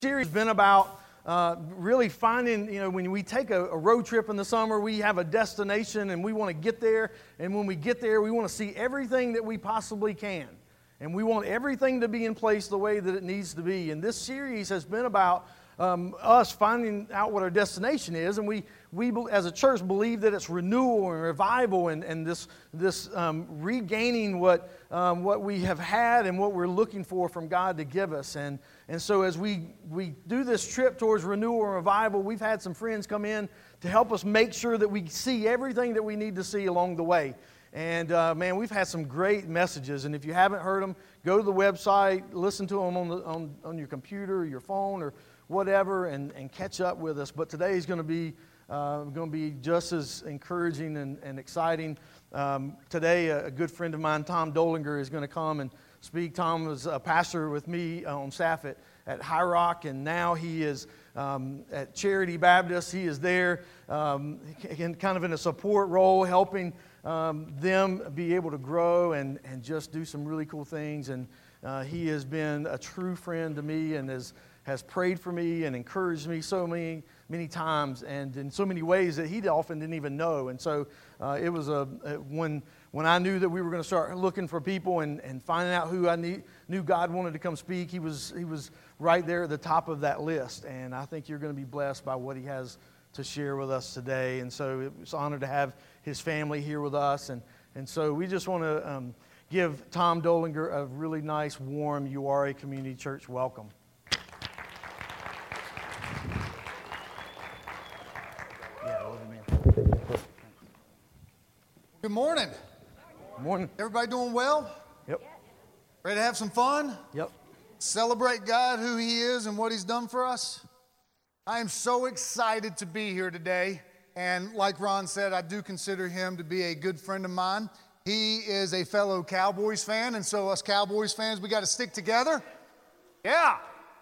Series has been about really finding, when we take a road trip in the summer, we have a destination and we want to get there. And when we get there, we want to see everything that we possibly can. And we want everything to be in place the way that it needs to be. And this series has been about us finding out what our destination is. And we as a church believe that it's renewal and revival and this regaining what we have had and what we're looking for from God to give us. And so as we do this trip towards renewal and revival, we've had some friends come in to help us make sure that we see everything that we need to see along the way. And man, we've had some great messages. And if you haven't heard them, go to the website, listen to them on your computer or your phone or whatever, and catch up with us. But today is going to be just as encouraging and exciting. Today, a good friend of mine, Tom Dolinger, is going to come and speak. Tom was a pastor with me on staff at High Rock, and now he is at Charity Baptist. He is there kind of in a support role, helping them be able to grow and just do some really cool things. And he has been a true friend to me and has prayed for me and encouraged me so many times and in so many ways that he often didn't even know. And so it was when I knew that we were going to start looking for people and finding out who I knew God wanted to come speak, he was right there at the top of that list. And I think you're going to be blessed by what he has to share with us today. And so it's an honor to have his family here with us. And so we just want to give Tom Dolinger a really nice, warm URA Community Church welcome. Good morning. Good morning. Everybody doing well? Yep. Ready to have some fun? Yep. Celebrate God, who He is, and what He's done for us? I am so excited to be here today. And like Ron said, I do consider him to be a good friend of mine. He is a fellow Cowboys fan, and so us Cowboys fans, we got to stick together. Yeah.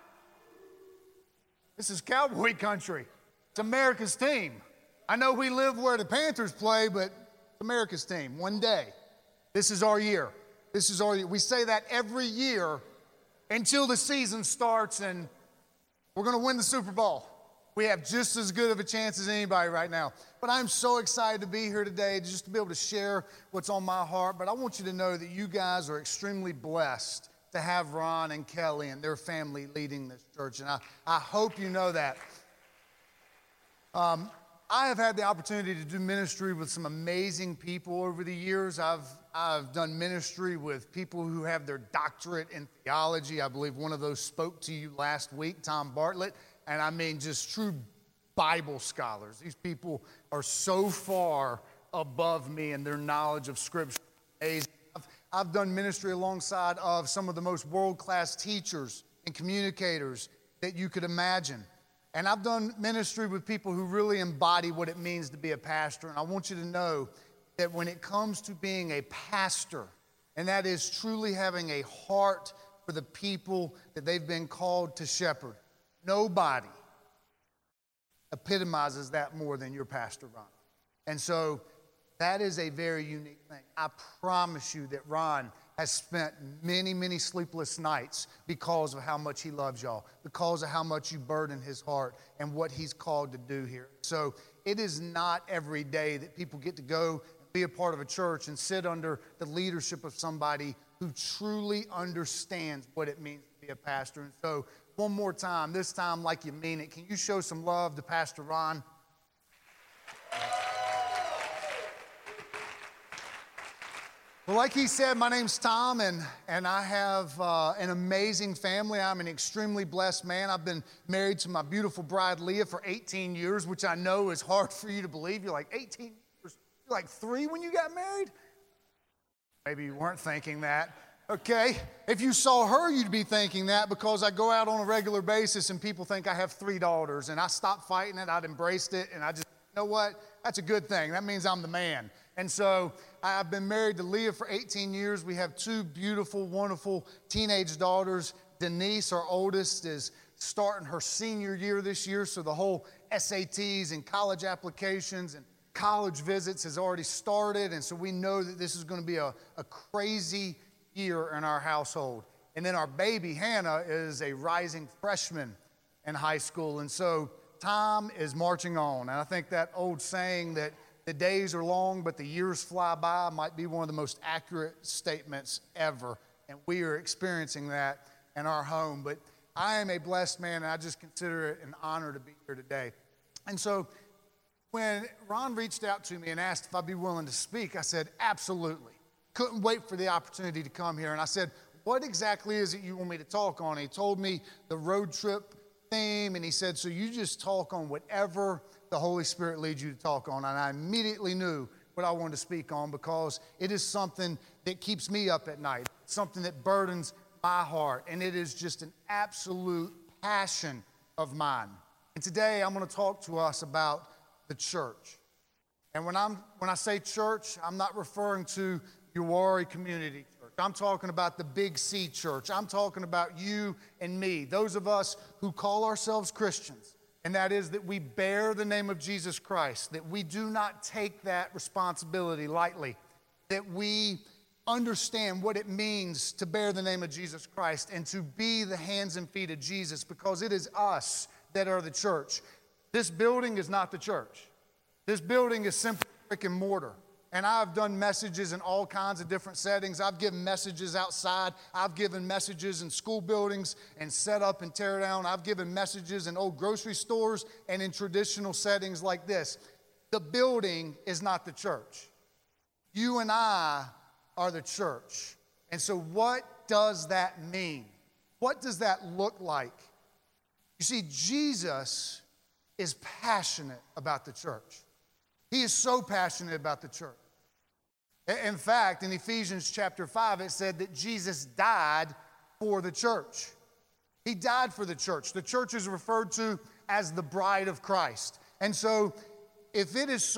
This is Cowboy country. It's America's team. I know we live where the Panthers play, but America's team, one day. This is our year. This is our year. We say that every year until the season starts and we're going to win the Super Bowl. We have just as good of a chance as anybody right now. But I'm so excited to be here today just to be able to share what's on my heart. But I want you to know that you guys are extremely blessed to have Ron and Kelly and their family leading this church. And I hope you know that. I have had the opportunity to do ministry with some amazing people over the years. I've done ministry with people who have their doctorate in theology. I believe one of those spoke to you last week, Tom Bartlett. And I mean just true Bible scholars. These people are so far above me in their knowledge of Scripture. I've done ministry alongside of some of the most world-class teachers and communicators that you could imagine. And I've done ministry with people who really embody what it means to be a pastor. And I want you to know that when it comes to being a pastor, and that is truly having a heart for the people that they've been called to shepherd, nobody epitomizes that more than your pastor, Ron. And so that is a very unique thing. I promise you that Ron has spent many, many sleepless nights because of how much he loves y'all, because of how much you burden his heart and what he's called to do here. So it is not every day that people get to go and be a part of a church and sit under the leadership of somebody who truly understands what it means to be a pastor. And so one more time, this time like you mean it, can you show some love to Pastor Ron? Well, like he said, my name's Tom, and I have an amazing family. I'm an extremely blessed man. I've been married to my beautiful bride, Leah, for 18 years, which I know is hard for you to believe. You're like, 18 years? You're like 3 when you got married? Maybe you weren't thinking that. Okay? If you saw her, you'd be thinking that because I go out on a regular basis and people think I have 3 daughters, and I stopped fighting it. I'd embraced it, and I just, you know what? That's a good thing. That means I'm the man. And so I've been married to Leah for 18 years. We have 2 beautiful, wonderful teenage daughters. Denise, our oldest, is starting her senior year this year, so the whole SATs and college applications and college visits has already started, and so we know that this is going to be a crazy year in our household. And then our baby, Hannah, is a rising freshman in high school. And so time is marching on. And I think that old saying that the days are long, but the years fly by might be one of the most accurate statements ever. And we are experiencing that in our home. But I am a blessed man, and I just consider it an honor to be here today. And so when Ron reached out to me and asked if I'd be willing to speak, I said, absolutely. Couldn't wait for the opportunity to come here. And I said, what exactly is it you want me to talk on? And he told me the road trip theme, and he said, so you just talk on whatever the Holy Spirit leads you to talk on. And I immediately knew what I wanted to speak on, because it is something that keeps me up at night, something that burdens my heart, and it is just an absolute passion of mine. And today I'm going to talk to us about the church. And when I say church, I'm not referring to Uwharrie Community Church. I'm talking about the Big C Church. I'm talking about you and me, those of us who call ourselves Christians. And that is that we bear the name of Jesus Christ, that we do not take that responsibility lightly, that we understand what it means to bear the name of Jesus Christ and to be the hands and feet of Jesus, because it is us that are the church. This building is not the church. This building is simply brick and mortar. And I've done messages in all kinds of different settings. I've given messages outside. I've given messages in school buildings and set up and tear down. I've given messages in old grocery stores and in traditional settings like this. The building is not the church. You and I are the church. And so what does that mean? What does that look like? You see, Jesus is passionate about the church. He is so passionate about the church. In fact, in Ephesians chapter 5, it said that Jesus died for the church. He died for the church. The church is referred to as the bride of Christ. And so if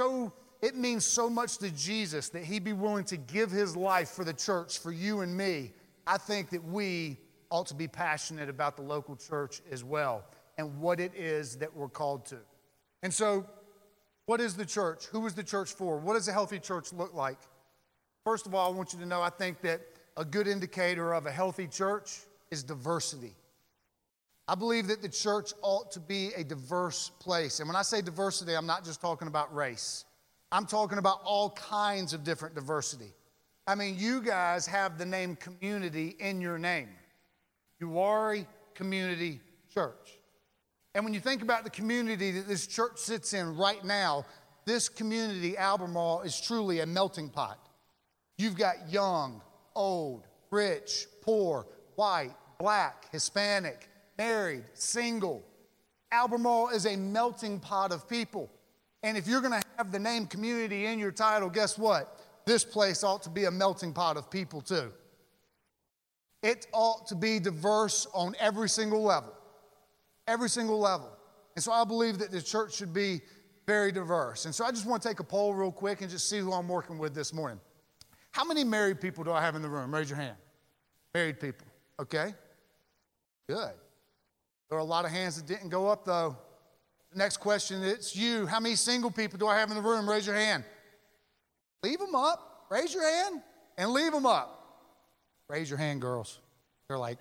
it means so much to Jesus that he be willing to give his life for the church, for you and me, I think that we ought to be passionate about the local church as well and what it is that we're called to. And so, what is the church? Who is the church for? What does a healthy church look like? First of all, I want you to know, I think that a good indicator of a healthy church is diversity. I believe that the church ought to be a diverse place. And when I say diversity, I'm not just talking about race. I'm talking about all kinds of different diversity. I mean, you guys have the name community in your name. Uwharrie Community Church. And when you think about the community that this church sits in right now, this community, Albemarle, is truly a melting pot. You've got young, old, rich, poor, white, black, Hispanic, married, single. Albemarle is a melting pot of people. And if you're going to have the name community in your title, guess what? This place ought to be a melting pot of people too. It ought to be diverse on every single level. Every single level. And so I believe that the church should be very diverse. And so I just want to take a poll real quick and just see who I'm working with this morning. How many married people do I have in the room? Raise your hand. Married people. Okay. Good. There are a lot of hands that didn't go up, though. The next question, it's you. How many single people do I have in the room? Raise your hand. Leave them up. Raise your hand and leave them up. Raise your hand, girls. They're like,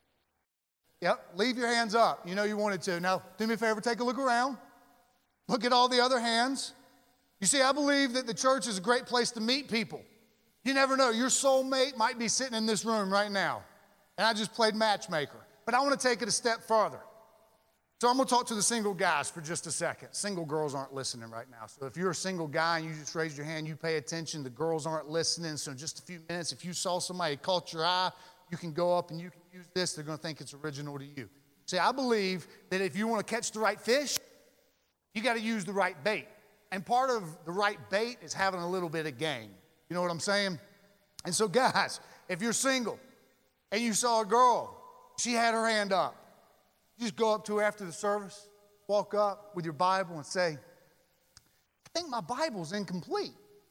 yep, leave your hands up. You know you wanted to. Now, do me a favor, take a look around. Look at all the other hands. You see, I believe that the church is a great place to meet people. You never know. Your soulmate might be sitting in this room right now. And I just played matchmaker. But I want to take it a step further. So I'm going to talk to the single guys for just a second. Single girls aren't listening right now. So if you're a single guy and you just raised your hand, you pay attention. The girls aren't listening. So in just a few minutes, if you saw somebody caught your eye, you can go up and you can use this. They're going to think it's original to you. See, I believe that if you want to catch the right fish, you got to use the right bait. And part of the right bait is having a little bit of game. You know what I'm saying? And so guys, if you're single and you saw a girl, she had her hand up, you just go up to her after the service, walk up with your Bible and say, I think my Bible's incomplete.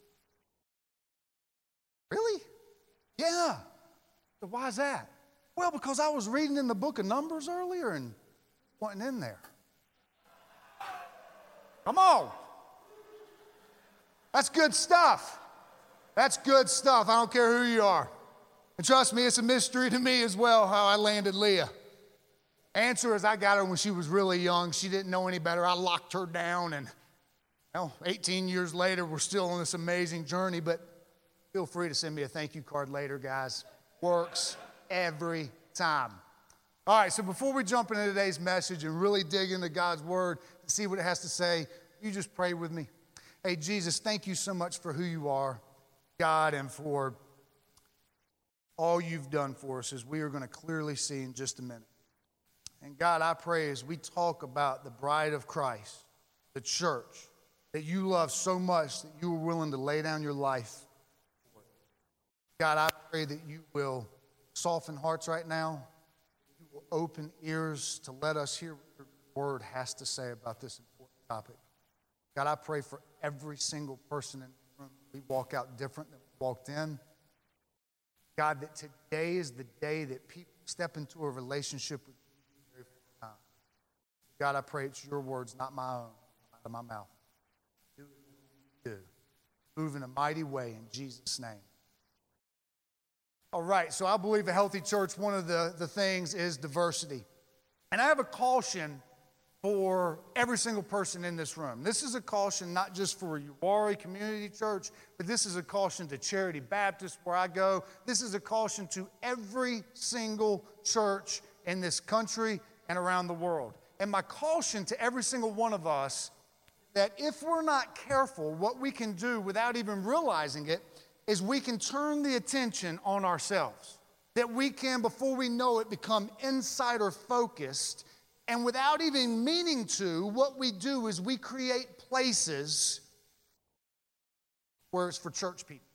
Really? Yeah. So why is that? Well, because I was reading in the book of Numbers earlier and wasn't in there. Come on. That's good stuff. That's good stuff. I don't care who you are. And trust me, it's a mystery to me as well how I landed Leah. Answer is, I got her when she was really young. She didn't know any better. I locked her down, and 18 years later, we're still on this amazing journey, but feel free to send me a thank you card later, guys. Works every time. All right, so before we jump into today's message and really dig into God's word to see what it has to say, you just pray with me. Hey, Jesus, thank you so much for who you are, God, and for all you've done for us, as we are going to clearly see in just a minute. And God, I pray as we talk about the bride of Christ, the church, that you love so much that you were willing to lay down your life for it. God, I pray that you will soften hearts right now. You will open ears to let us hear what your word has to say about this important topic. God, I pray for every single person in the room. We walk out different than we walked in. God, that today is the day that people step into a relationship with you for the very first time. God, I pray it's your words, not my own, out of my mouth. Do what you do. Move in a mighty way in Jesus' name. All right, so I believe a healthy church, one of the things is diversity. And I have a caution for every single person in this room. This is a caution not just for Uwharrie Community Church, but this is a caution to Charity Baptist, where I go. This is a caution to every single church in this country and around the world. And my caution to every single one of us, that if we're not careful, what we can do without even realizing it is we can turn the attention on ourselves. That we can, before we know it, become insider focused. And without even meaning to, what we do is we create places where it's for church people.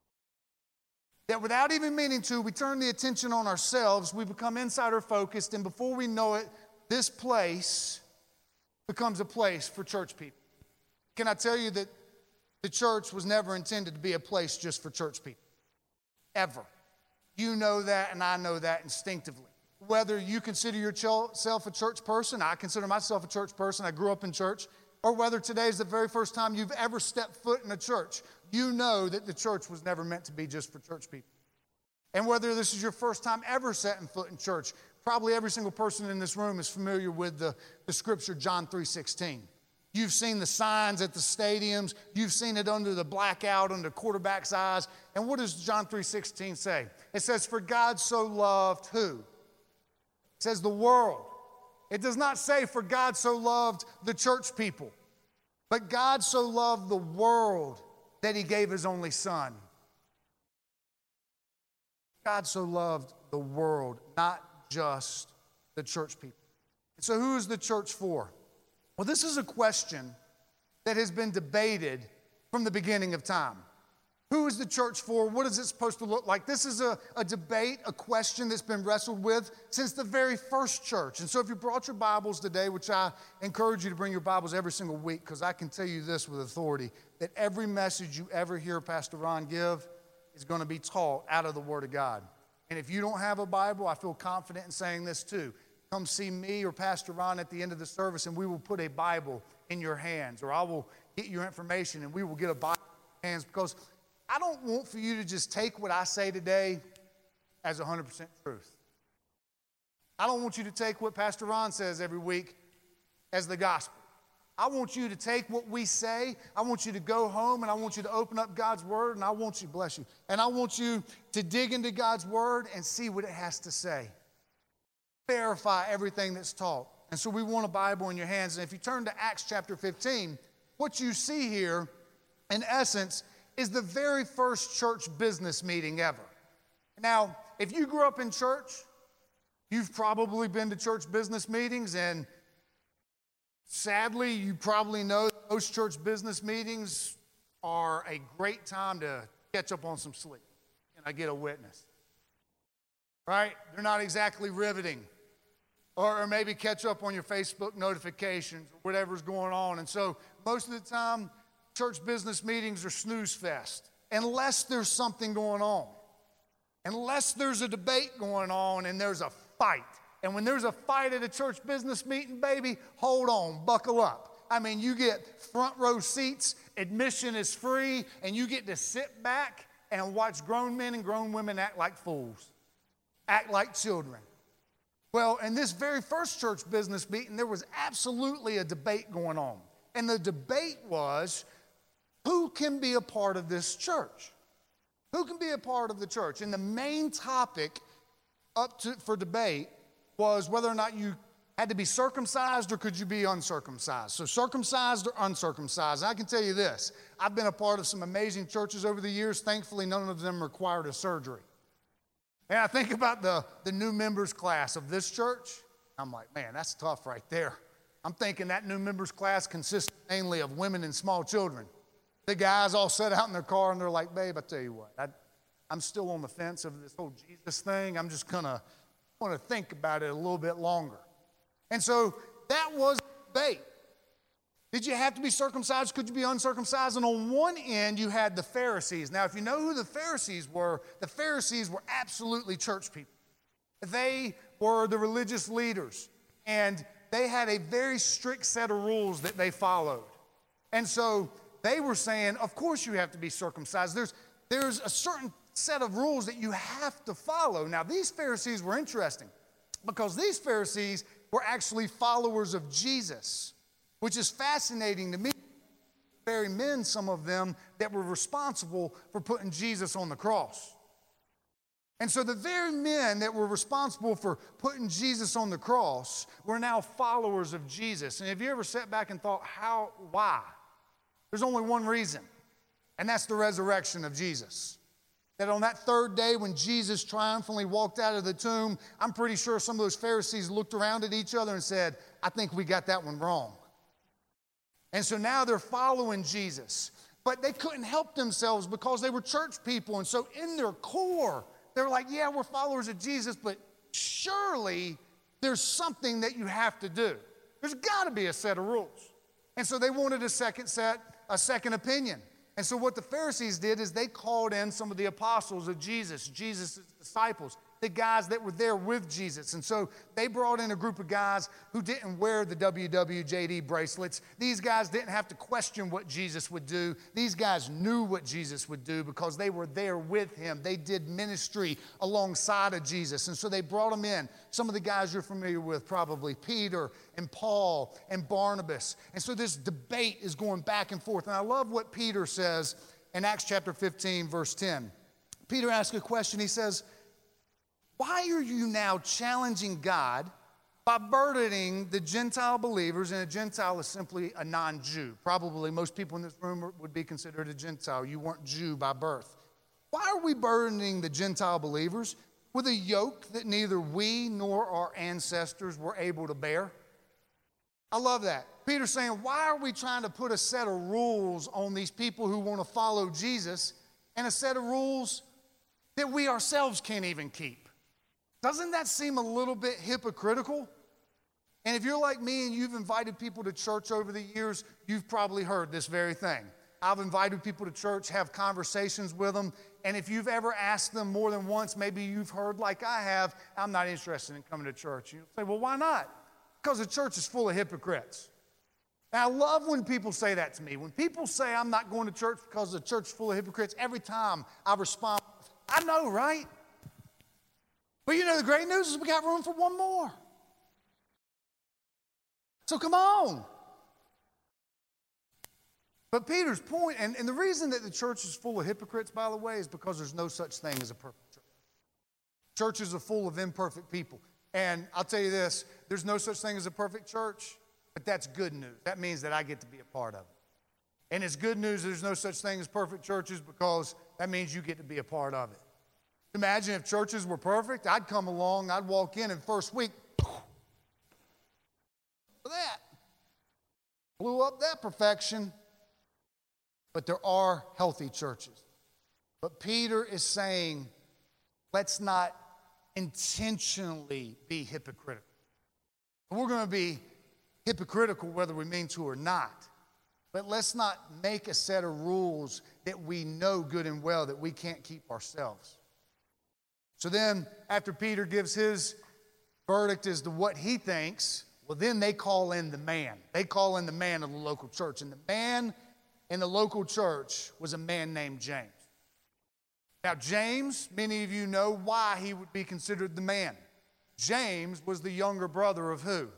That without even meaning to, we turn the attention on ourselves, we become insider focused, and before we know it, this place becomes a place for church people. Can I tell you that the church was never intended to be a place just for church people? Ever. You know that, and I know that instinctively. Whether you consider yourself a church person, I consider myself a church person, I grew up in church, or whether today is the very first time you've ever stepped foot in a church, you know that the church was never meant to be just for church people. And whether this is your first time ever setting foot in church, probably every single person in this room is familiar with the scripture John 3:16. You've seen the signs at the stadiums. You've seen it under the blackout, under quarterback's eyes. And what does John 3:16 say? It says, for God so loved who? It says the world. It does not say for God so loved the church people, but God so loved the world that he gave his only son. God so loved the world, not just the church people. So who is the church for? Well, this is a question that has been debated from the beginning of time. Who is the church for? What is it supposed to look like? This is a debate, a question that's been wrestled with since the very first church. And so if you brought your Bibles today, which I encourage you to bring your Bibles every single week, because I can tell you this with authority, that every message you ever hear Pastor Ron give is going to be taught out of the Word of God. And if you don't have a Bible, I feel confident in saying this too. Come see me or Pastor Ron at the end of the service, and we will put a Bible in your hands, or I will get your information and we will get a Bible in your hands, because I don't want for you to just take what I say today as 100% truth. I don't want you to take what Pastor Ron says every week as the gospel. I want you to take what we say. I want you to go home, and I want you to open up God's word, and I want you, bless you, and I want you to dig into God's word and see what it has to say. Verify everything that's taught. And so we want a Bible in your hands. And if you turn to Acts chapter 15, what you see here, in essence, is the very first church business meeting ever. Now, if you grew up in church, you've probably been to church business meetings, and sadly, you probably know that most church business meetings are a great time to catch up on some sleep. Can I get a witness? Right? They're not exactly riveting. Or maybe catch up on your Facebook notifications or whatever's going on. And so most of the time, church business meetings are snooze fest, unless there's something going on. Unless there's a debate going on and there's a fight. And when there's a fight at a church business meeting, baby, hold on, buckle up. I mean, you get front row seats, admission is free, and you get to sit back and watch grown men and grown women act like fools, act like children. Well, in this very first church business meeting, there was absolutely a debate going on. And the debate was, who can be a part of this church? Who can be a part of the church? And the main topic for debate was whether or not you had to be circumcised or could you be uncircumcised. So circumcised or uncircumcised. And I can tell you this, I've been a part of some amazing churches over the years. Thankfully, none of them required a surgery. And I think about the new members class of this church. I'm like, man, that's tough right there. I'm thinking that new members class consists mainly of women and small children. The guys all sat out in their car and they're like, babe, I tell you what, I'm still on the fence of this whole Jesus thing. I'm just want to think about it a little bit longer. And so that was debate. Did you have to be circumcised? Could you be uncircumcised? And on one end, you had the Pharisees. Now, if you know who the Pharisees were absolutely church people. They were the religious leaders, and they had a very strict set of rules that they followed. And so they were saying, of course you have to be circumcised. There's a certain set of rules that you have to follow. Now, these Pharisees were interesting because these Pharisees were actually followers of Jesus, which is fascinating to me. Very men, some of them, that were responsible for putting Jesus on the cross. And so the very men that were responsible for putting Jesus on the cross were now followers of Jesus. And have you ever sat back and thought, why? There's only one reason, and that's the resurrection of Jesus. That on that third day when Jesus triumphantly walked out of the tomb, I'm pretty sure some of those Pharisees looked around at each other and said, I think we got that one wrong. And so now they're following Jesus. But they couldn't help themselves because they were church people. And so in their core, they're like, yeah, we're followers of Jesus, but surely there's something that you have to do. There's got to be a set of rules. And so they wanted a second opinion. And so what the Pharisees did is they called in some of the apostles of Jesus' disciples, the guys that were there with Jesus. And so they brought in a group of guys who didn't wear the WWJD bracelets. These guys didn't have to question what Jesus would do. These guys knew what Jesus would do because they were there with him. They did ministry alongside of Jesus. And so they brought them in. Some of the guys you're familiar with probably, Peter and Paul and Barnabas. And so this debate is going back and forth. And I love what Peter says in Acts chapter 15, verse 10. Peter asks a question. He says, why are you now challenging God by burdening the Gentile believers? And a Gentile is simply a non-Jew. Probably most people in this room would be considered a Gentile. You weren't Jew by birth. Why are we burdening the Gentile believers with a yoke that neither we nor our ancestors were able to bear? I love that. Peter's saying, why are we trying to put a set of rules on these people who want to follow Jesus and a set of rules that we ourselves can't even keep? Doesn't that seem a little bit hypocritical? And if you're like me and you've invited people to church over the years, you've probably heard this very thing. I've invited people to church, have conversations with them, and if you've ever asked them more than once, maybe you've heard like I have, I'm not interested in coming to church. You say, well, why not? Because the church is full of hypocrites. And I love when people say that to me. When people say I'm not going to church because the church is full of hypocrites, every time I respond, I know, right? But you know, the great news is we got room for one more. So come on. But Peter's point, and the reason that the church is full of hypocrites, by the way, is because there's no such thing as a perfect church. Churches are full of imperfect people. And I'll tell you this, there's no such thing as a perfect church, but that's good news. That means that I get to be a part of it. And it's good news there's no such thing as perfect churches because that means you get to be a part of it. Imagine if churches were perfect. I'd come along, I'd walk in, and first week, that blew up that perfection. But there are healthy churches. But Peter is saying, let's not intentionally be hypocritical. We're going to be hypocritical whether we mean to or not. But let's not make a set of rules that we know good and well that we can't keep ourselves. So then, after Peter gives his verdict as to what he thinks, well, then they call in the man. They call in the man of the local church. And the man in the local church was a man named James. Now, James, many of you know why he would be considered the man. James was the younger brother of who?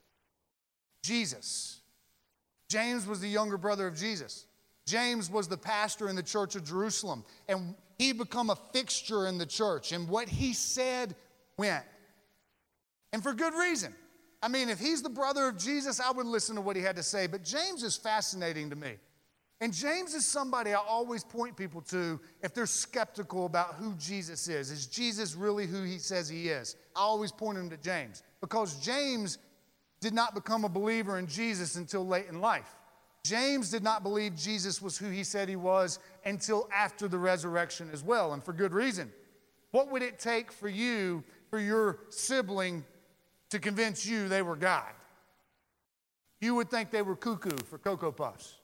Jesus. James was the younger brother of Jesus. James was the pastor in the church of Jerusalem, and he became a fixture in the church, and what he said went. And for good reason. I mean, if he's the brother of Jesus, I would listen to what he had to say, but James is fascinating to me. And James is somebody I always point people to if they're skeptical about who Jesus is. Is Jesus really who he says he is? I always point them to James, because James did not become a believer in Jesus until late in life. James did not believe Jesus was who he said he was until after the resurrection as well, and for good reason. What would it take for you, for your sibling, to convince you they were God? You would think they were cuckoo for Cocoa Puffs.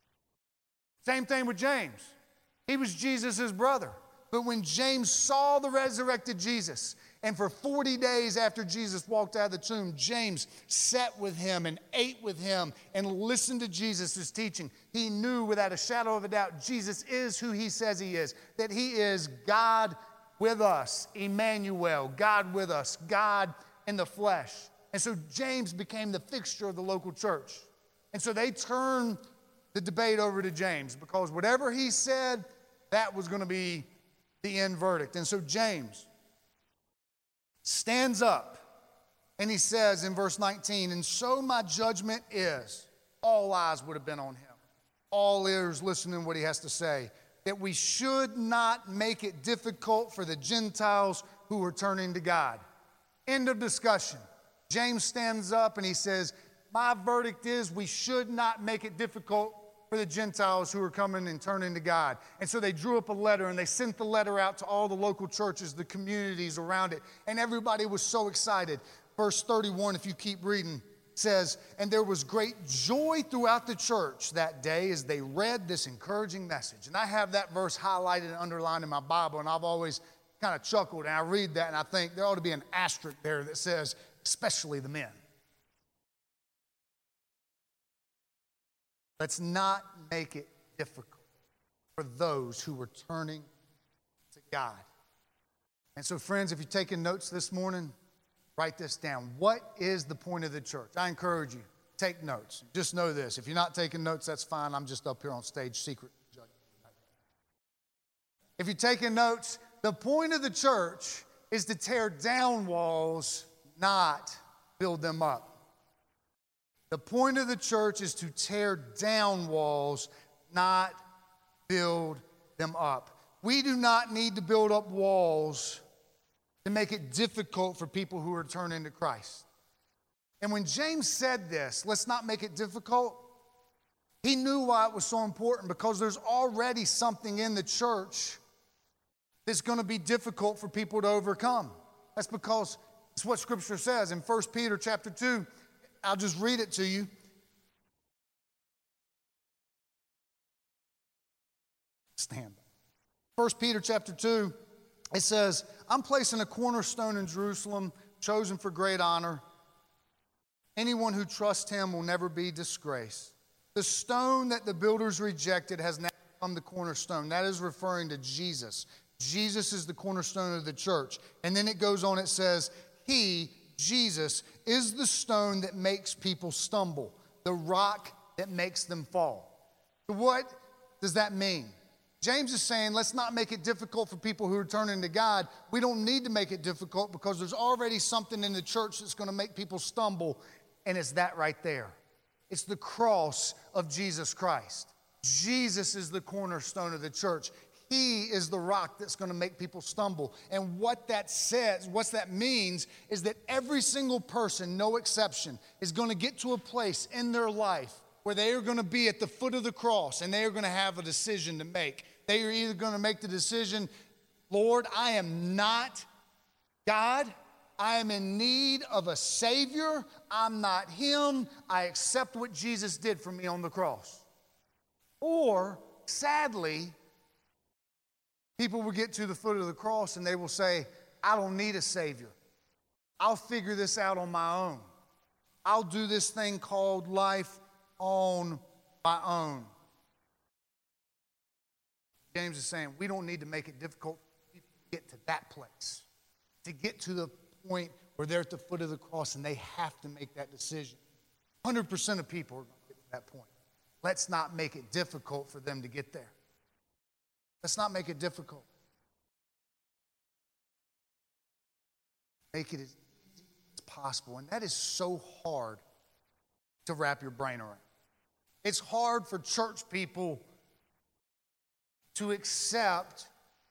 Same thing with James. He was Jesus' brother. But when James saw the resurrected Jesus, and for 40 days after Jesus walked out of the tomb, James sat with him and ate with him and listened to Jesus' teaching, he knew without a shadow of a doubt Jesus is who he says he is, that he is God with us, Emmanuel, God with us, God in the flesh. And so James became the fixture of the local church. And so they turned the debate over to James, because whatever he said, that was going to be the end verdict. And so James stands up and he says in verse 19, "And so my judgment is," all eyes would have been on him, all ears listening to what he has to say, "that we should not make it difficult for the Gentiles who are turning to God." End of discussion. James stands up and he says, my verdict is we should not make it difficult for the Gentiles who are coming and turning to God. And so they drew up a letter, and they sent the letter out to all the local churches, the communities around it, and everybody was so excited. Verse 31, if you keep reading, says, "And there was great joy throughout the church that day as they read this encouraging message." And I have that verse highlighted and underlined in my Bible, and I've always kind of chuckled, and I read that, and I think there ought to be an asterisk there that says, "especially the men." Let's not make it difficult for those who are turning to God. And so, friends, if you're taking notes this morning, write this down. What is the point of the church? I encourage you, take notes. Just know this. If you're not taking notes, that's fine. I'm just up here on stage, secret judging. If you're taking notes, the point of the church is to tear down walls, not build them up. The point of the church is to tear down walls, not build them up. We do not need to build up walls to make it difficult for people who are turning to Christ. And when James said this, let's not make it difficult, he knew why it was so important, because there's already something in the church that's going to be difficult for people to overcome. That's because it's what Scripture says in 1 Peter chapter 2. I'll just read it to you. Stand. 1 Peter chapter 2, it says, "I'm placing a cornerstone in Jerusalem, chosen for great honor. Anyone who trusts him will never be disgraced. The stone that the builders rejected has now become the cornerstone." That is referring to Jesus. Jesus is the cornerstone of the church. And then it goes on, it says, "He, Jesus, is the stone that makes people stumble, the rock that makes them fall." So what does that mean? James is saying, let's not make it difficult for people who are turning to God. We don't need to make it difficult, because there's already something in the church that's going to make people stumble, and it's that right there. It's the cross of Jesus Christ. Jesus is the cornerstone of the church. He is the rock that's going to make people stumble. And what that says, what that means, is that every single person, no exception, is going to get to a place in their life where they are going to be at the foot of the cross, and they are going to have a decision to make. They are either going to make the decision, Lord, I am not God. I am in need of a Savior. I'm not Him. I accept what Jesus did for me on the cross. Or, sadly, people will get to the foot of the cross and they will say, I don't need a Savior. I'll figure this out on my own. I'll do this thing called life on my own. James is saying we don't need to make it difficult for people to get to that place, to get to the point or they're at the foot of the cross and they have to make that decision. 100% of people are going to get to that point. Let's not make it difficult for them to get there. Let's not make it difficult. Make it as easy as possible. And that is so hard to wrap your brain around. It's hard for church people to accept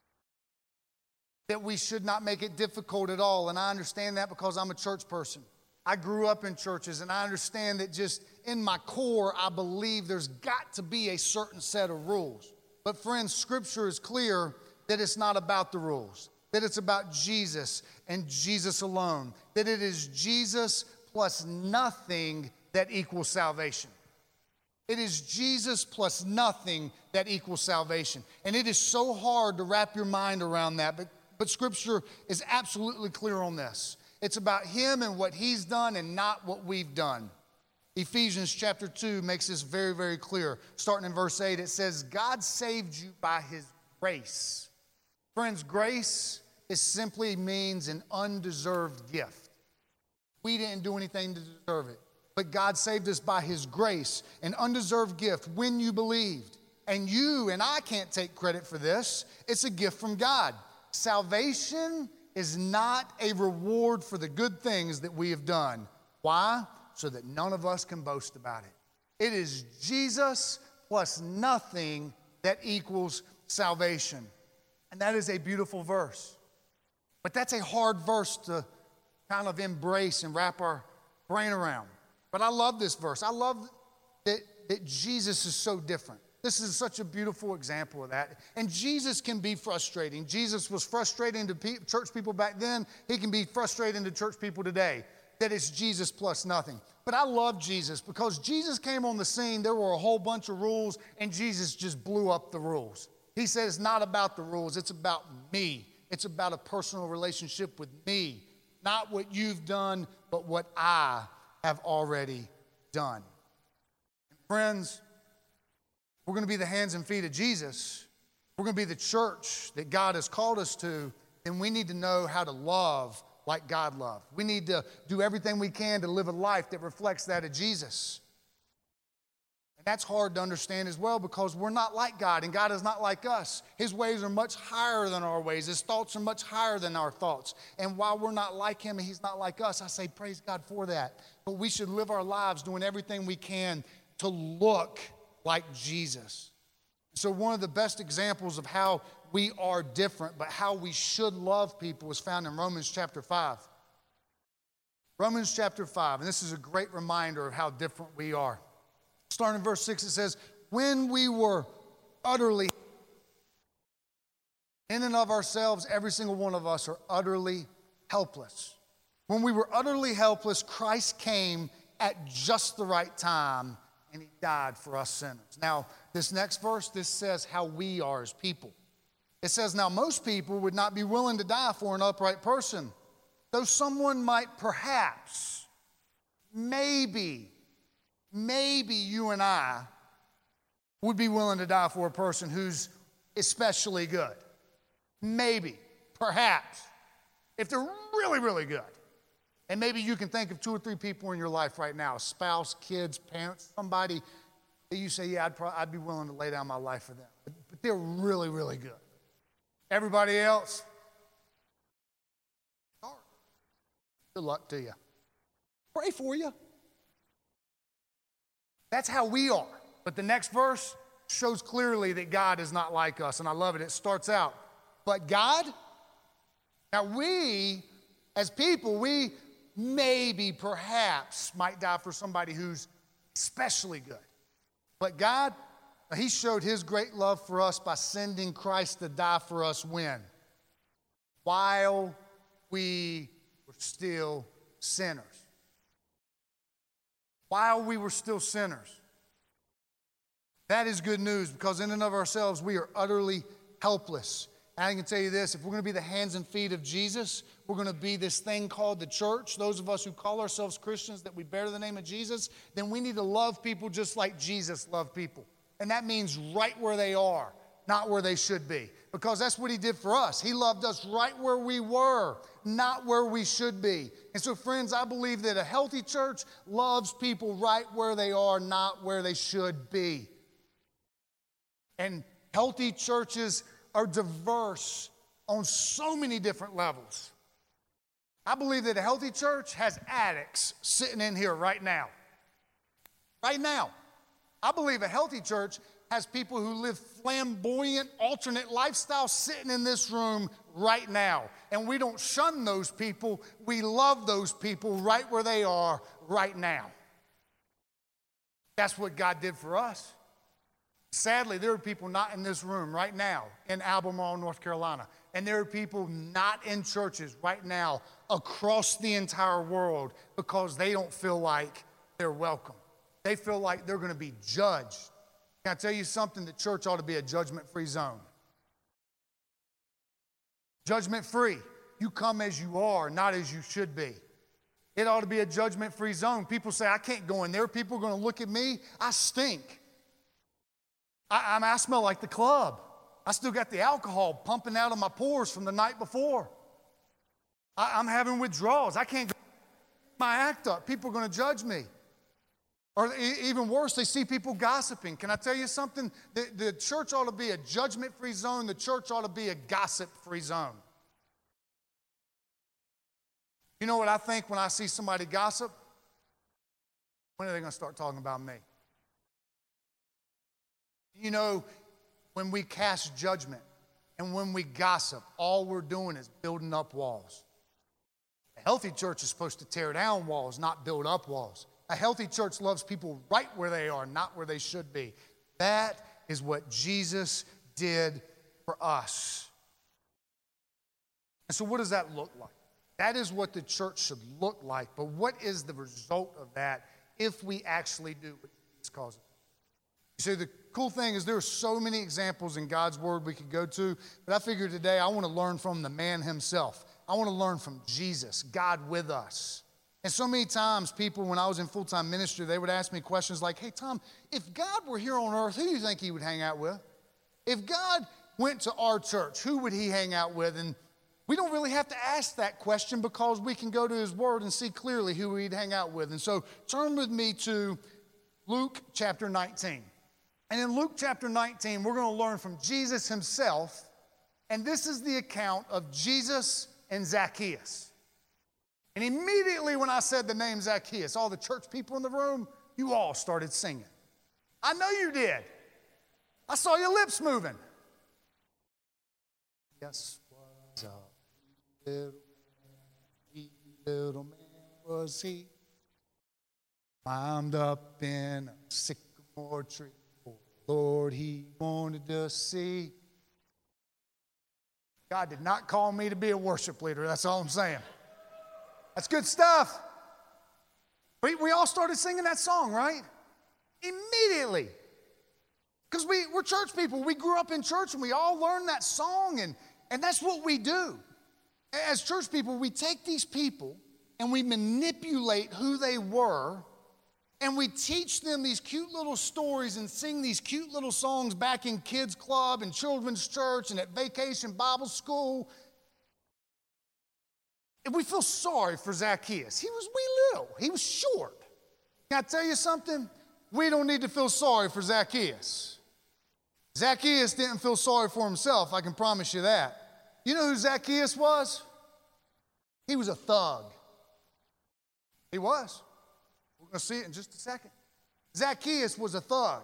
that we should not make it difficult at all. And I understand that because I'm a church person. I grew up in churches, and I understand that just in my core, I believe there's got to be a certain set of rules. But friends, Scripture is clear that it's not about the rules, that it's about Jesus and Jesus alone, that it is Jesus plus nothing that equals salvation. It is Jesus plus nothing that equals salvation. And it is so hard to wrap your mind around that, but Scripture is absolutely clear on this. It's about Him and what He's done and not what we've done. Ephesians chapter 2 makes this very, very clear. Starting in verse 8, it says, God saved you by His grace. Friends, grace simply means an undeserved gift. We didn't do anything to deserve it. But God saved us by His grace, an undeserved gift when you believed. And you and I can't take credit for this. It's a gift from God. Salvation is not a reward for the good things that we have done. Why? So that none of us can boast about it. It is Jesus plus nothing that equals salvation. And that is a beautiful verse. But that's a hard verse to kind of embrace and wrap our brain around. But I love this verse. I love that Jesus is so different. This is such a beautiful example of that. And Jesus can be frustrating. Jesus was frustrating to church people back then. He can be frustrating to church people today. That it's Jesus plus nothing. But I love Jesus because Jesus came on the scene. There were a whole bunch of rules, and Jesus just blew up the rules. He said it's not about the rules. It's about me. It's about a personal relationship with me. Not what you've done, but what I have already done. Friends, we're going to be the hands and feet of Jesus. We're going to be the church that God has called us to, and we need to know how to love like God loved. We need to do everything we can to live a life that reflects that of Jesus. And that's hard to understand as well because we're not like God, and God is not like us. His ways are much higher than our ways. His thoughts are much higher than our thoughts. And while we're not like Him and He's not like us, I say praise God for that. But we should live our lives doing everything we can to look like Jesus. So one of the best examples of how we are different, but how we should love people is found in Romans chapter 5. Romans chapter 5, and this is a great reminder of how different we are. Starting in verse 6, it says, when we were utterly, in and of ourselves, every single one of us are utterly helpless. When we were utterly helpless, Christ came at just the right time, and He died for us sinners. Now, this next verse, this says how we are as people. It says, now most people would not be willing to die for an upright person, though someone might perhaps, maybe you and I would be willing to die for a person who's especially good. Maybe, perhaps, if they're really, really good. And maybe you can think of 2 or 3 people in your life right now, a spouse, kids, parents, somebody that you say, yeah, I'd be willing to lay down my life for them. But they're really, really good. Everybody else, sorry. Good luck to you. Pray for you. That's how we are. But the next verse shows clearly that God is not like us, and I love it. It starts out, but God, now we, as people, we maybe, perhaps, might die for somebody who's especially good. But God, He showed His great love for us by sending Christ to die for us when? While we were still sinners. While we were still sinners. That is good news because in and of ourselves, we are utterly helpless. And I can tell you this, if we're going to be the hands and feet of Jesus, we're going to be this thing called the church, those of us who call ourselves Christians, that we bear the name of Jesus, then we need to love people just like Jesus loved people. And that means right where they are. not where they should be. Because that's what he did for us. He loved us right where we were, not where we should be. And so, friends, I believe that a healthy church loves people right where they are, not where they should be. And healthy churches are diverse on so many different levels. I believe that a healthy church has addicts sitting in here right now. Right now. I believe a healthy church has people who live flamboyant, alternate lifestyles sitting in this room right now. And we don't shun those people. We love those people right where they are right now. That's what God did for us. Sadly, there are people not in this room right now in Albemarle, North Carolina. And there are people not in churches right now across the entire world because they don't feel like they're welcome. They feel like they're going to be judged. Can I tell you something? The church ought to be a judgment-free zone. Judgment-free. You come as you are, not as you should be. It ought to be a judgment-free zone. People say, I can't go in there. People are going to look at me. I stink. I smell like the club. I still got the alcohol pumping out of my pores from the night before. I'm having withdrawals. I can't get my act up. People are going to judge me. Or even worse, they see people gossiping. Can I tell you something? The church ought to be a judgment-free zone. The church ought to be a gossip-free zone. You know what I think when I see somebody gossip? When are they going to start talking about me? You know, when we cast judgment and when we gossip, all we're doing is building up walls. A healthy church is supposed to tear down walls, not build up walls. A healthy church loves people right where they are, not where they should be. That is what Jesus did for us. And so what does that look like? That is what the church should look like. But what is the result of that if we actually do what Jesus calls it? You see, the cool thing is there are so many examples in God's Word we could go to, but I figured today I want to learn from the man himself. I want to learn from Jesus, God with us. And so many times people, when I was in full-time ministry, they would ask me questions like, hey, Tom, if God were here on earth, who do you think he would hang out with? If God went to our church, who would he hang out with? And we don't really have to ask that question because we can go to his Word and see clearly who he'd hang out with. And so turn with me to Luke chapter 19. And in Luke chapter 19, we're going to learn from Jesus himself. And this is the account of Jesus and Zacchaeus. And immediately when I said the name Zacchaeus, all the church people in the room, you all started singing. I know you did. I saw your lips moving. Yes, was a little man was he. Climbed up in a sycamore tree. Oh, Lord, he wanted to see. God did not call me to be a worship leader. That's all I'm saying. That's good stuff. We all started singing that song, right? Immediately. Because we're church people. We grew up in church and we all learned that song, and that's what we do. As church people, we take these people and we manipulate who they were, and we teach them these cute little stories and sing these cute little songs back in kids' club and children's church and at vacation Bible school. And we feel sorry for Zacchaeus. He was wee little. He was short. Can I tell you something? We don't need to feel sorry for Zacchaeus. Zacchaeus didn't feel sorry for himself, I can promise you that. You know who Zacchaeus was? He was a thug. He was. We're going to see it in just a second. Zacchaeus was a thug.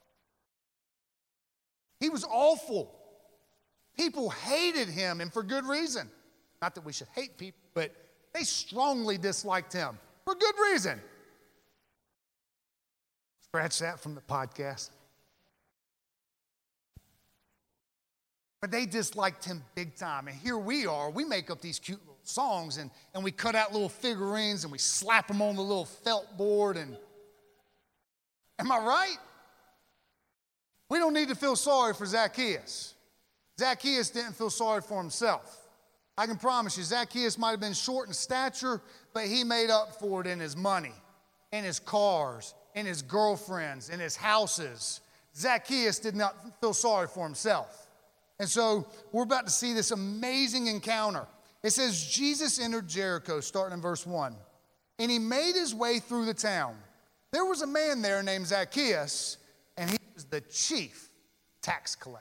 He was awful. People hated him, and for good reason. Not that we should hate people, but they strongly disliked him for good reason. Scratch that from the podcast. But they disliked him big time. And here we are. We make up these cute little songs, and we cut out little figurines, and we slap them on the little felt board. And am I right? We don't need to feel sorry for Zacchaeus. Zacchaeus didn't feel sorry for himself. I can promise you, Zacchaeus might have been short in stature, but he made up for it in his money, in his cars, in his girlfriends, in his houses. Zacchaeus did not feel sorry for himself. And so we're about to see this amazing encounter. It says, Jesus entered Jericho, starting in verse 1, and he made his way through the town. There was a man there named Zacchaeus, and he was the chief tax collector.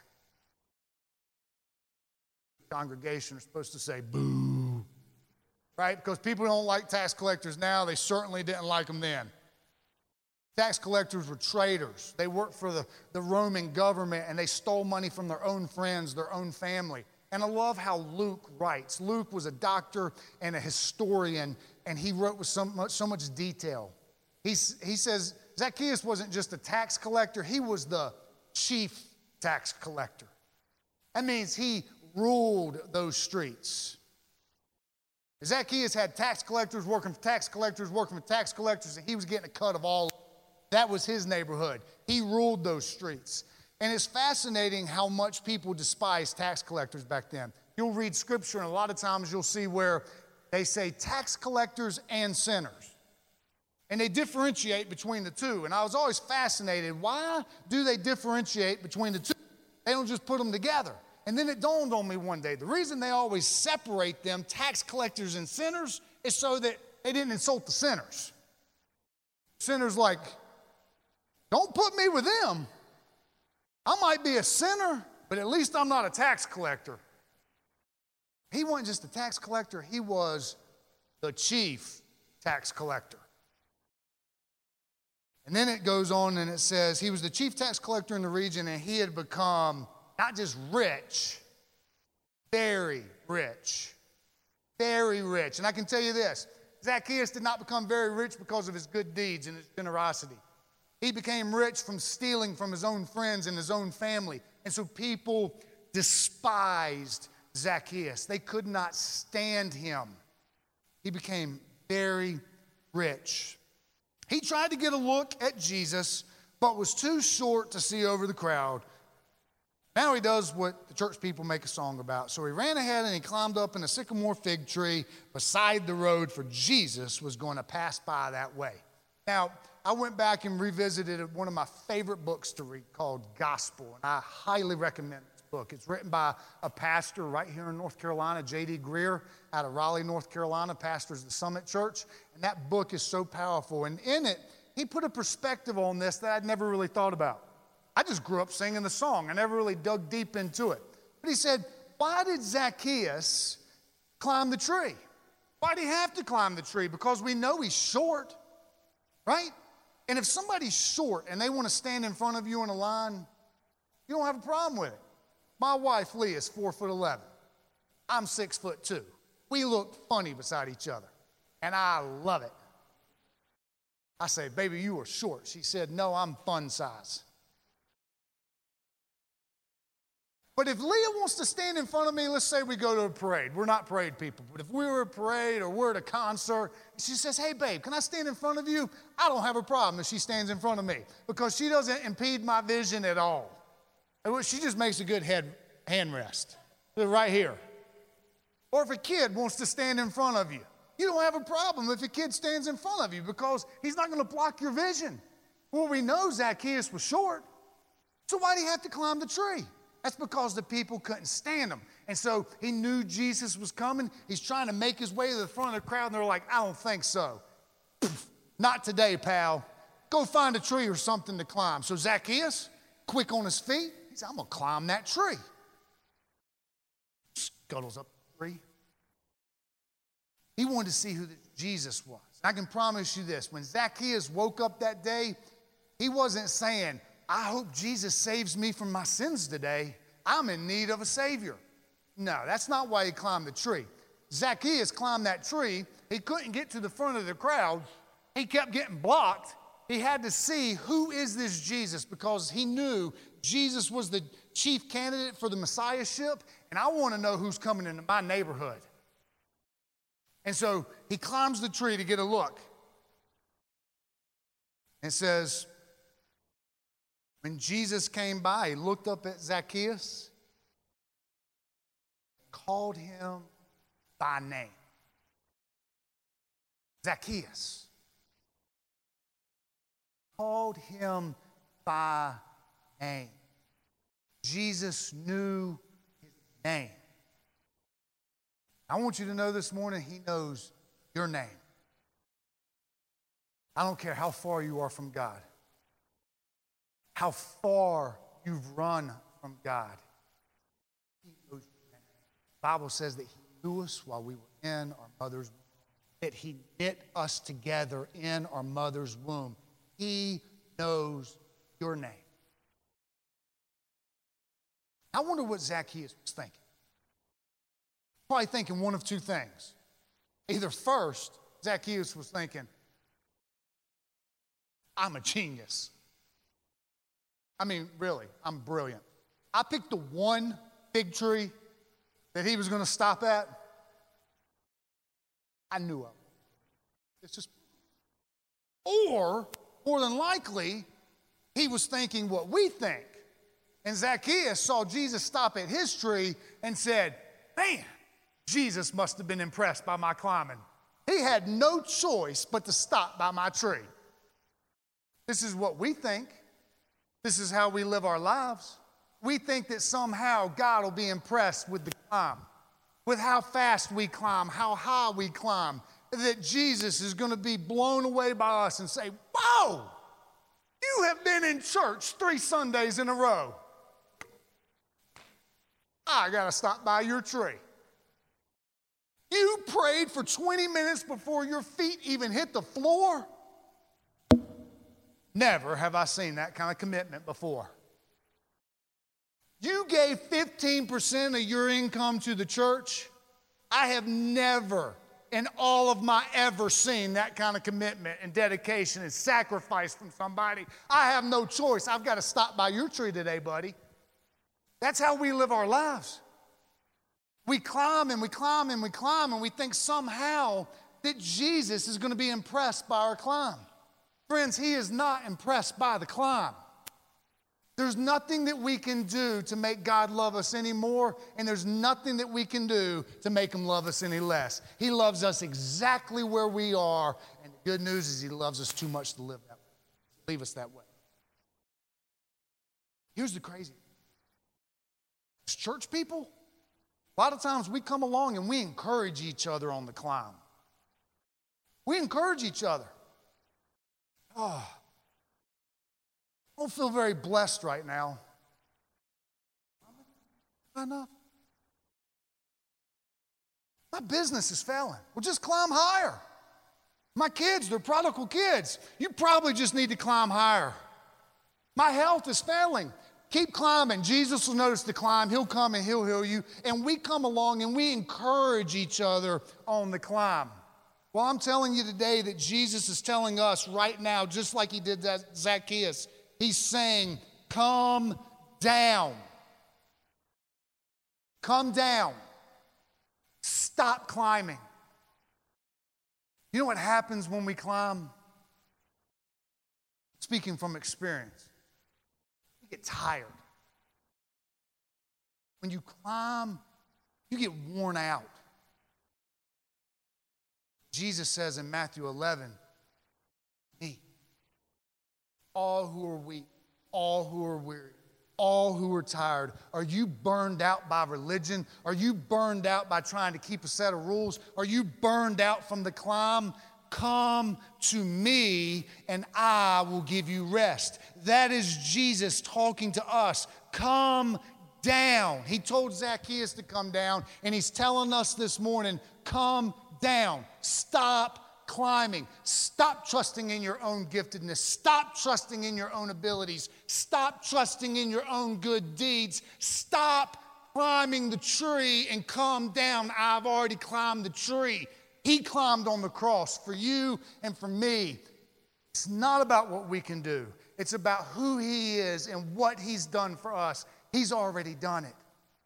The congregation are supposed to say, boo, right? Because people don't like tax collectors now. They certainly didn't like them then. Tax collectors were traitors. They worked for the Roman government, and they stole money from their own friends, their own family. And I love how Luke writes. Luke was a doctor and a historian, and he wrote with so much detail. He says Zacchaeus wasn't just a tax collector, he was the chief tax collector. That means he ruled those streets. Zacchaeus had tax collectors working for tax collectors, working for tax collectors, and he was getting a cut of all. That was his neighborhood. He ruled those streets. And it's fascinating how much people despised tax collectors back then. You'll read scripture, and a lot of times you'll see where they say tax collectors and sinners. And they differentiate between the two. And I was always fascinated, why do they differentiate between the two? They don't just put them together. And then it dawned on me one day, the reason they always separate them, tax collectors and sinners, is so that they didn't insult the sinners. Sinners like, don't put me with them. I might be a sinner, but at least I'm not a tax collector. He wasn't just a tax collector, he was the chief tax collector. And then it goes on and it says, he was the chief tax collector in the region, and he had become not just rich, very rich. Very rich. And I can tell you this, Zacchaeus did not become very rich because of his good deeds and his generosity. He became rich from stealing from his own friends and his own family. And so people despised Zacchaeus. They could not stand him. He became very rich. He tried to get a look at Jesus, but was too short to see over the crowd. Now he does what the church people make a song about. So he ran ahead and he climbed up in a sycamore fig tree beside the road, for Jesus was going to pass by that way. Now, I went back and revisited one of my favorite books to read called Gospel, and I highly recommend this book. It's written by a pastor right here in North Carolina, J.D. Greer, out of Raleigh, North Carolina, pastors the Summit Church, and that book is so powerful. And in it, he put a perspective on this that I'd never really thought about. I just grew up singing the song. I never really dug deep into it. But he said, why did Zacchaeus climb the tree? Why did he have to climb the tree? Because we know he's short, right? And if somebody's short and they want to stand in front of you in a line, you don't have a problem with it. My wife, Lee, is 4'11". I'm 6'2". We look funny beside each other, and I love it. I say, baby, you are short. She said, no, I'm fun size. But if Leah wants to stand in front of me, let's say we go to a parade. We're not parade people, but if we were at a parade or we're at a concert, she says, hey, babe, can I stand in front of you? I don't have a problem if she stands in front of me because she doesn't impede my vision at all. She just makes a good hand rest right here. Or if a kid wants to stand in front of you, you don't have a problem if a kid stands in front of you because he's not going to block your vision. Well, we know Zacchaeus was short, so why did he have to climb the tree? That's because the people couldn't stand him. And so he knew Jesus was coming. He's trying to make his way to the front of the crowd, and they're like, I don't think so. Not today, pal. Go find a tree or something to climb. So Zacchaeus, quick on his feet, he said, I'm going to climb that tree. Scuttles up the tree. He wanted to see who Jesus was. I can promise you this. When Zacchaeus woke up that day, he wasn't saying, I hope Jesus saves me from my sins today. I'm in need of a Savior. No, that's not why he climbed the tree. Zacchaeus climbed that tree. He couldn't get to the front of the crowd. He kept getting blocked. He had to see who is this Jesus because he knew Jesus was the chief candidate for the Messiahship, and I want to know who's coming into my neighborhood. And so he climbs the tree to get a look. It says, when Jesus came by, he looked up at Zacchaeus, called him by name. Zacchaeus. Called him by name. Jesus knew his name. I want you to know this morning, he knows your name. I don't care how far you are from God, how far you've run from God. He knows your name. The Bible says that he knew us while we were in our mother's womb, that he knit us together in our mother's womb. He knows your name. I wonder what Zacchaeus was thinking. Probably thinking one of two things. Either first, Zacchaeus was thinking, I'm a genius. I mean, really, I'm brilliant. I picked the one fig tree that he was going to stop at. I knew of it. It's just, or more than likely, he was thinking what we think. And Zacchaeus saw Jesus stop at his tree and said, man, Jesus must have been impressed by my climbing. He had no choice but to stop by my tree. This is what we think. This is how we live our lives. We think that somehow God will be impressed with the climb, with how fast we climb, how high we climb, that Jesus is going to be blown away by us and say, whoa, you have been in church 3 Sundays in a row. I got to stop by your tree. You prayed for 20 minutes before your feet even hit the floor? Never have I seen that kind of commitment before. You gave 15% of your income to the church. I have never in all of my ever seen that kind of commitment and dedication and sacrifice from somebody. I have no choice. I've got to stop by your tree today, buddy. That's how we live our lives. We climb and we climb and we climb, and we think somehow that Jesus is going to be impressed by our climb. Friends, he is not impressed by the climb. There's nothing that we can do to make God love us anymore, and there's nothing that we can do to make him love us any less. He loves us exactly where we are, and the good news is he loves us too much to live that way, leave us that way. Here's the crazy thing. As church people, a lot of times we come along and we encourage each other on the climb. We encourage each other. Oh, I don't feel very blessed right now. Not enough. My business is failing. Well, just climb higher. My kids, they're prodigal kids. You probably just need to climb higher. My health is failing. Keep climbing. Jesus will notice the climb. He'll come and he'll heal you. And we come along and we encourage each other on the climb. Well, I'm telling you today that Jesus is telling us right now, just like he did that Zacchaeus, he's saying, come down. Come down. Stop climbing. You know what happens when we climb? Speaking from experience. You get tired. When you climb, you get worn out. Jesus says in Matthew 11, me, all who are weak, all who are weary, all who are tired. Are you burned out by religion? Are you burned out by trying to keep a set of rules? Are you burned out from the climb? Come to me and I will give you rest. That is Jesus talking to us. Come down. He told Zacchaeus to come down, and he's telling us this morning, come down. Stop climbing. Stop trusting in your own giftedness. Stop trusting in your own abilities. Stop trusting in your own good deeds. Stop climbing the tree and come down. I've already climbed the tree. He climbed on the cross for you and for me. It's not about what we can do. It's about who he is and what he's done for us. He's already done it.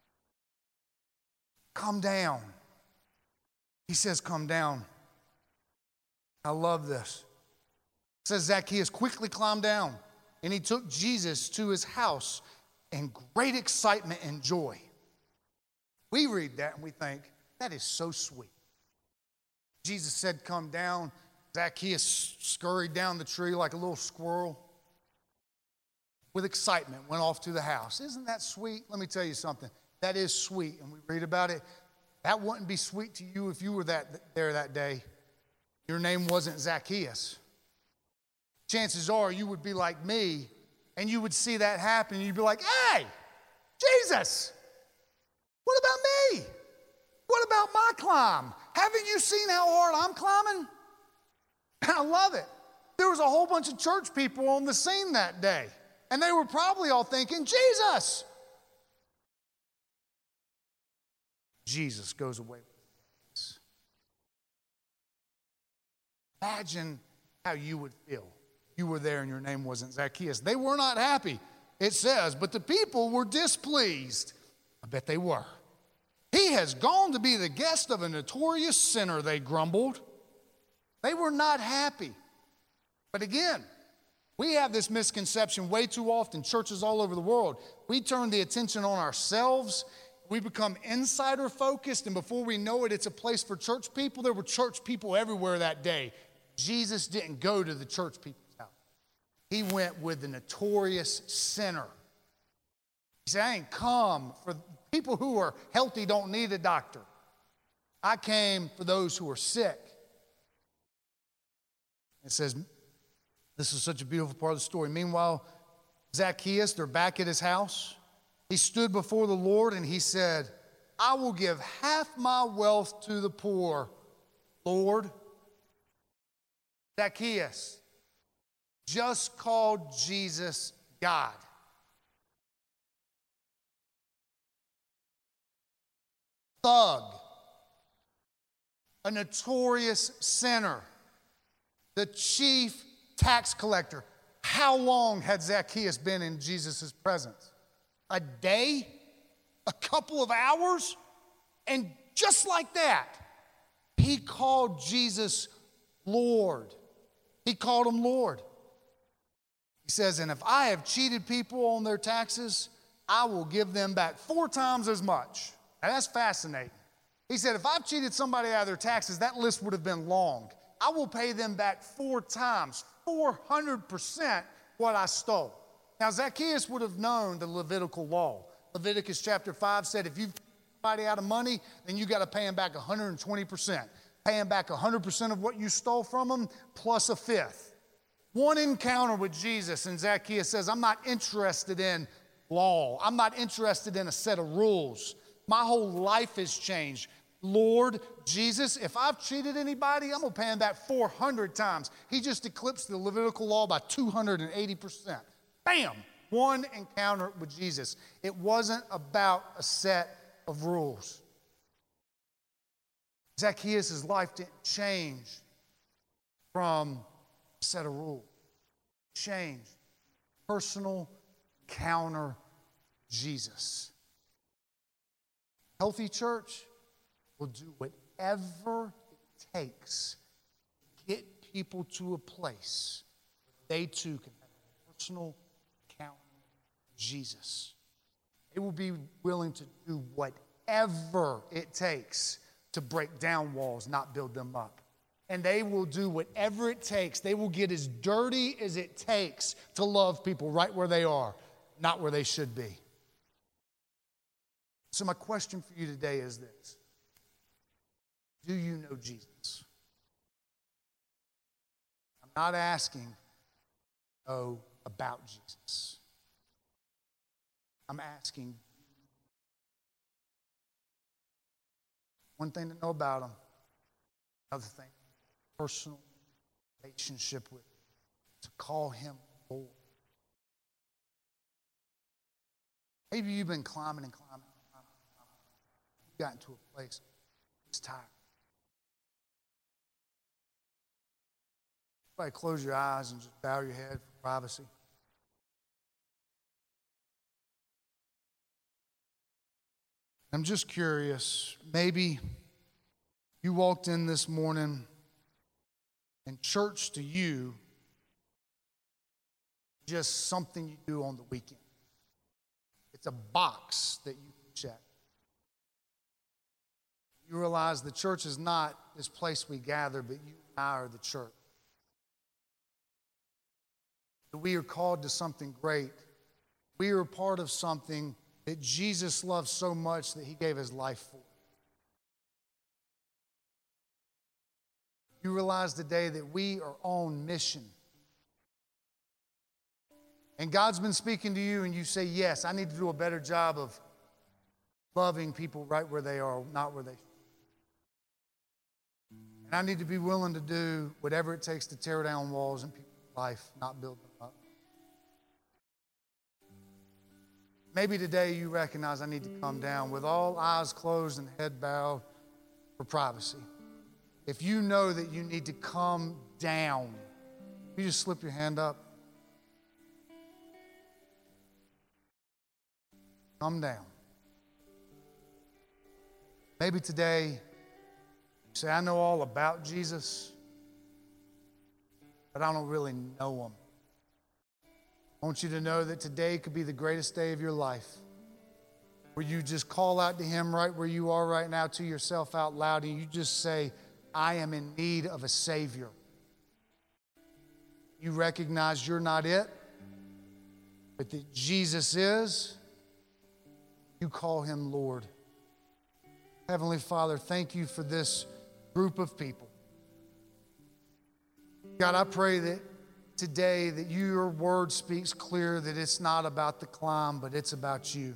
Come down. He says, come down. I love this. It says Zacchaeus quickly climbed down, and he took Jesus to his house in great excitement and joy. We read that and we think, that is so sweet. Jesus said, come down. Zacchaeus scurried down the tree like a little squirrel. with excitement, went off to the house. Isn't that sweet? Let me tell you something. That is sweet, and we read about it. That wouldn't be sweet to you if you were there that day. Your name wasn't Zacchaeus. Chances are you would be like me, and you would see that happen, and you'd be like, hey, Jesus, what about me? What about my climb? Haven't you seen how hard I'm climbing? I love it. There was a whole bunch of church people on the scene that day, and they were probably all thinking, Jesus. Jesus goes away with this. Imagine how you would feel. You were there and your name wasn't Zacchaeus. They were not happy, it says, but the people were displeased. I bet they were. He has gone to be the guest of a notorious sinner, they grumbled. They were not happy. But again, we have this misconception way too often, churches all over the world. We turn the attention on ourselves. We become insider focused, and before we know it, it's a place for church people. There were church people everywhere that day. Jesus didn't go to the church people's house. He went with the notorious sinner. He said, I ain't come for people who are healthy, don't need a doctor. I came for those who are sick. It says, this is such a beautiful part of the story. Meanwhile, Zacchaeus, they're back at his house. He stood before the Lord and he said, I will give half my wealth to the poor, Lord. Zacchaeus just called Jesus God. Thug, a notorious sinner, the chief tax collector. How long had Zacchaeus been in Jesus' presence? A day? A couple of hours? And just like that, he called Jesus Lord. He called him Lord. He says, and if I have cheated people on their taxes, I will give them back 4 times as much. Now that's fascinating. He said, if I've cheated somebody out of their taxes, that list would have been long. I will pay them back 4 times, 400% what I stole. Now, Zacchaeus would have known the Levitical law. Leviticus chapter 5 said if you've somebody out of money, then you got to pay them back 120%. Pay them back 100% of what you stole from them plus a fifth. One encounter with Jesus, and Zacchaeus says, I'm not interested in law. I'm not interested in a set of rules. My whole life has changed. Lord Jesus, if I've cheated anybody, I'm going to pay him back 400 times. He just eclipsed the Levitical law by 280%. Bam! One encounter with Jesus. It wasn't about a set of rules. Zacchaeus' life didn't change from a set of rules. It changed. Personal encounter Jesus. Healthy church will do whatever it takes to get people to a place where they too can have a personal encounter with Jesus. They will be willing to do whatever it takes to break down walls, not build them up. And they will do whatever it takes. They will get as dirty as it takes to love people right where they are, not where they should be. So my question for you today is this. Do you know Jesus? I'm not asking, oh, about Jesus. I'm asking one thing to know about him, another thing, personal relationship with him, to call him Lord. Maybe you've been climbing and climbing. You've gotten to a place it's tired. Everybody close your eyes and just bow your head for privacy. I'm just curious, maybe you walked in this morning and church to you just something you do on the weekend. It's a box that you can check. You realize the church is not this place we gather, but you and I are the church. We are called to something great. We are part of something that Jesus loved so much that he gave his life for. You realize today that we are on mission. And God's been speaking to you and you say, yes, I need to do a better job of loving people right where they are, not where they should. And I need to be willing to do whatever it takes to tear down walls in people's life, not build them up. Maybe today you recognize I need to come down with all eyes closed and head bowed for privacy. If you know that you need to come down, you just slip your hand up. Come down. Maybe today you say, I know all about Jesus, but I don't really know him. I want you to know that today could be the greatest day of your life, where you just call out to him right where you are right now to yourself out loud, and you just say, I am in need of a Savior. You recognize you're not it, but that Jesus is. You call him Lord. Heavenly Father, thank you for this group of people. God, I pray that today that your word speaks clear that it's not about the climb, but it's about you.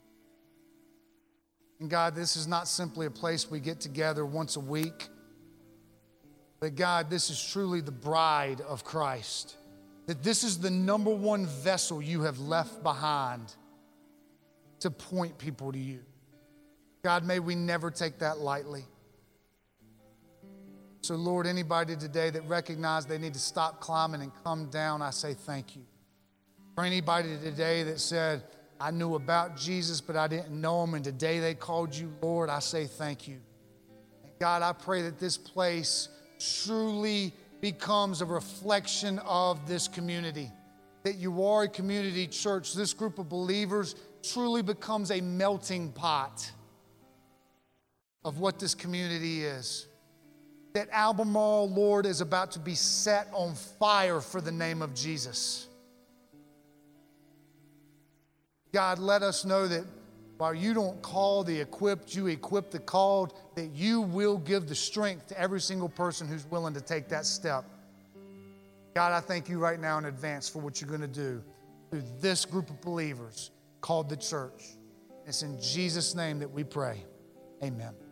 And God, this is not simply a place we get together once a week, but God, this is truly the bride of Christ. That this is the number one vessel you have left behind to point people to you. God, may we never take that lightly. So Lord, anybody today that recognizes they need to stop climbing and come down, I say thank you. For anybody today that said, I knew about Jesus, but I didn't know him, and today they called you Lord, I say thank you. And God, I pray that this place truly becomes a reflection of this community. That you are a community church. This group of believers truly becomes a melting pot of what this community is. That Albemarle, Lord, is about to be set on fire for the name of Jesus. God, let us know that while you don't call the equipped, you equip the called, that you will give the strength to every single person who's willing to take that step. God, I thank you right now in advance for what you're going to do through this group of believers called the church. It's in Jesus' name that we pray. Amen.